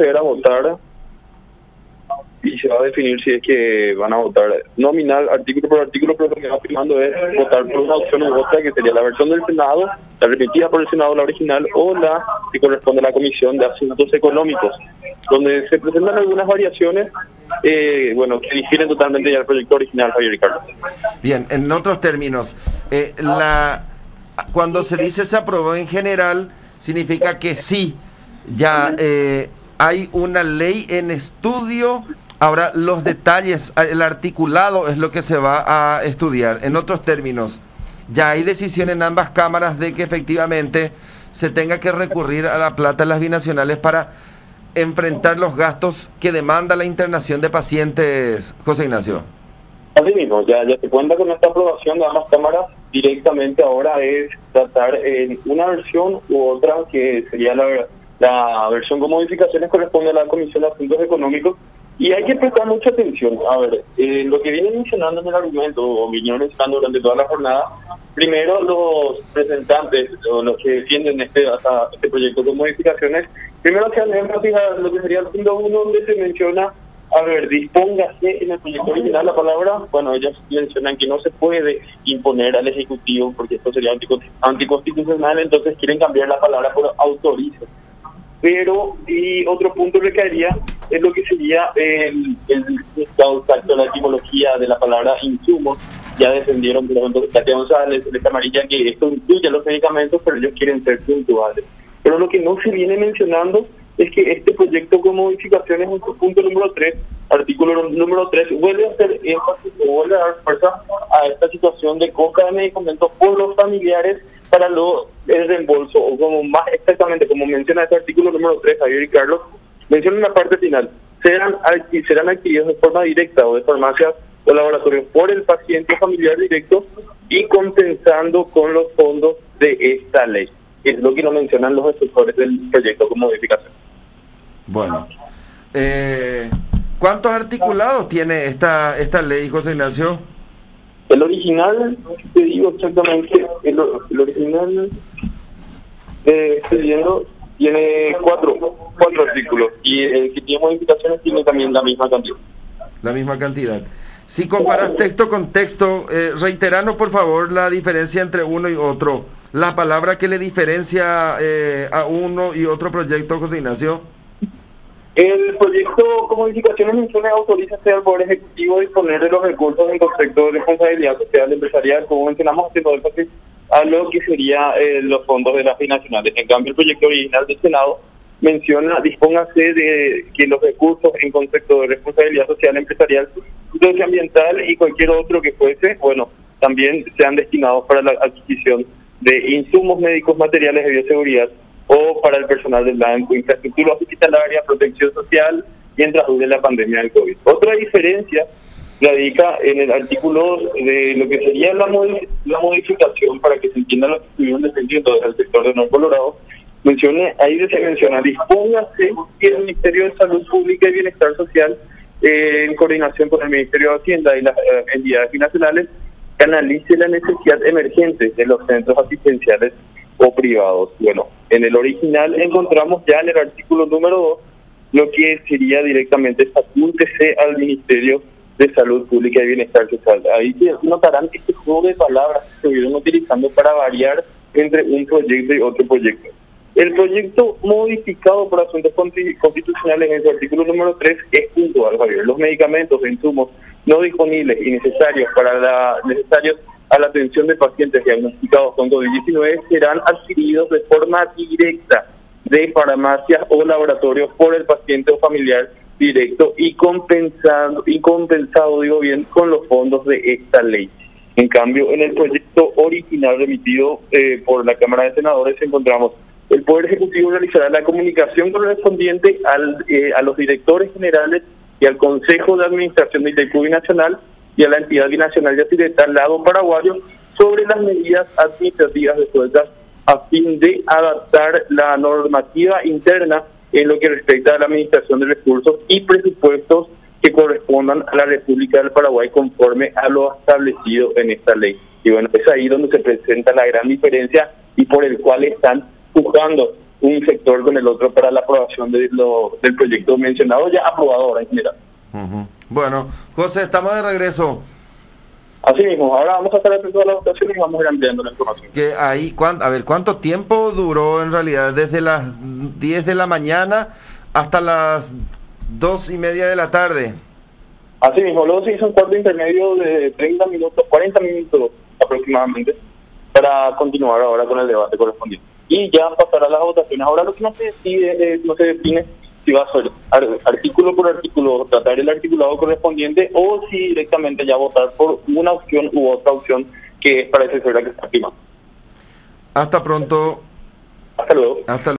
proceder a votar y se va a definir si es que van a votar nominal, artículo por artículo, pero lo que va firmando es votar por una opción u otra, que sería la versión del Senado, la repetida por el Senado, la original, o la que corresponde a la Comisión de Asuntos Económicos, donde se presentan algunas variaciones, que difieren totalmente ya del proyecto original, Javier Ricardo. Bien, en otros términos, cuando se dice se aprobó en general, significa que sí, ya hay una ley en estudio. Ahora, los detalles, el articulado es lo que se va a estudiar. En otros términos, ya hay decisión en ambas cámaras de que efectivamente se tenga que recurrir a la plata de las binacionales para enfrentar los gastos que demanda la internación de pacientes, José Ignacio. Así mismo, ya se cuenta con esta aprobación de ambas cámaras. Directamente ahora es tratar en una versión u otra, que sería la versión con modificaciones, corresponde a la Comisión de Asuntos Económicos. Y hay que prestar mucha atención. A ver, lo que vienen mencionando en el argumento, o vinieron mencionando durante toda la jornada, primero los representantes, o los que defienden este proyecto con modificaciones, primero hacían énfasis a lo que sería el punto 1, donde se menciona, a ver, dispóngase en el proyecto original la palabra, ellos mencionan que no se puede imponer al Ejecutivo, porque esto sería anticonstitucional, entonces quieren cambiar la palabra por autorice. Pero, y otro punto que caería es lo que sería el exacto, la etimología de la palabra insumos. Ya defendieron, por ejemplo, Katia González, de Camarilla, que esto incluye los medicamentos, pero ellos quieren ser puntuales. Pero lo que no se viene mencionando es que este proyecto con modificaciones en su punto número 3, artículo número 3, vuelve a hacer énfasis o vuelve a dar fuerza a esta situación de compra de medicamentos por los familiares para el reembolso, o como más exactamente, como menciona este artículo número 3, Javier y Carlos, menciona en la parte final, serán adquiridos de forma directa o de farmacias o laboratorios por el paciente familiar directo y compensando con los fondos de esta ley. Es lo que nos mencionan los asesores del proyecto con modificación. Bueno, ¿cuántos articulados tiene esta ley, José Ignacio? El original, te digo exactamente, el original, estoy viendo, tiene cuatro artículos, y el que tiene modificaciones tiene también la misma cantidad. La misma cantidad. Si comparas texto con texto, reiteranos por favor la diferencia entre uno y otro. La palabra que le diferencia a uno y otro proyecto, José Ignacio. El proyecto con modificaciones menciones autoriza al Poder Ejecutivo a disponer de los recursos en concepto de responsabilidad social empresarial, como mencionamos, haciendo énfasis a lo que sería los fondos de las binacionales. En cambio, el proyecto original del Senado menciona, dispóngase de que los recursos en concepto de responsabilidad social empresarial, ambiental y cualquier otro que fuese, también sean destinados para la adquisición de insumos médicos, materiales de bioseguridad o para el personal del blanco, infraestructura hospitalaria, protección social y en transcurso de la pandemia del COVID. Otra diferencia radica en el artículo de lo que sería la modificación, para que se entienda lo que estuvieron defendiendo desde el sector de Nuevo Colorado. Ahí se menciona, dispóngase que el Ministerio de Salud Pública y Bienestar Social, en coordinación con el Ministerio de Hacienda y las entidades binacionales, canalice la necesidad emergente de los centros asistenciales o privados. En el original encontramos ya en el artículo número 2 lo que sería directamente facúltese al Ministerio de Salud Pública y Bienestar Social. Ahí se notarán este juego de palabras que se estuvieron utilizando para variar entre un proyecto y otro proyecto. El proyecto modificado por asuntos constitucionales en su artículo número 3 es puntual, Javier. Los medicamentos e insumos no disponibles y necesarios a la atención de pacientes diagnosticados con COVID-19 serán adquiridos de forma directa de farmacias o laboratorios por el paciente o familiar directo y compensado con los fondos de esta ley. En cambio, en el proyecto original remitido por la Cámara de Senadores encontramos: el Poder Ejecutivo realizará la comunicación correspondiente a los directores generales y al Consejo de Administración de Itaipu Binacional y a la entidad binacional de Occidental Lago Paraguayo sobre las medidas administrativas resueltas a fin de adaptar la normativa interna en lo que respecta a la administración de recursos y presupuestos que correspondan a la República del Paraguay conforme a lo establecido en esta ley. Y es ahí donde se presenta la gran diferencia y por el cual están juzgando un sector con el otro para la aprobación del proyecto mencionado, ya aprobado ahora en general. Bueno, José, estamos de regreso. Así mismo, ahora vamos a estar atentos a la votación y vamos a ir ampliando la información. Que ahí, a ver, ¿cuánto tiempo duró en realidad? Desde las 10 de la mañana hasta las 2:30 de la tarde. Así mismo, luego se hizo un cuarto intermedio de 30 minutos, 40 minutos aproximadamente, para continuar ahora con el debate correspondiente. Y ya pasará a las votaciones. Ahora lo que no se decide, no se define si va a ser artículo por artículo, tratar el articulado correspondiente, o si directamente ya votar por una opción u otra opción que parece ser la que está primando. Hasta pronto. Hasta luego. Hasta